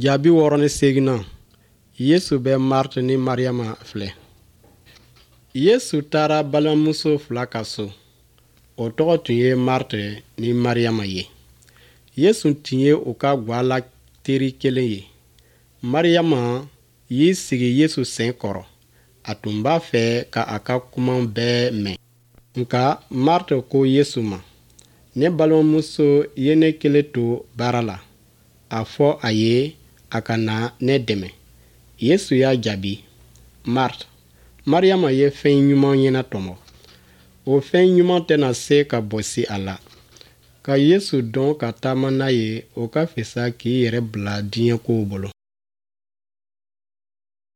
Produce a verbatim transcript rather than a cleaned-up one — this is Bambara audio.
Jaabi wɔɔrɔ ni seeginan. Yesu bɛ Marta ni Mariama filɛ. Yesu taara balimamuso fila ka so. O tɔgɔ tun ye Marta ni Mariama ye. Yesu tun ye u ka ga la teri kelen ye. Mariama y'i sigi Yesu sen kɔrɔ. A tun b'a fɛ ka a ka kumaw bɛɛ mɛn. Nka Marta ko Yesu ma, ne balimamuso ye ne kelen to baara la. A fɔ a ye a ka na ne dɛmɛ. Yesu y'a jaabi, Marta, Mariama ye fɛn ɲuman ɲɛna tɔmɔ. O fɛn ɲuman tɛna se ka bɔsi a la. Ka Yesu dɔn ka taama n'a ye, o ka fisa k'i yɛrɛ bila diɲɛ kow bolo.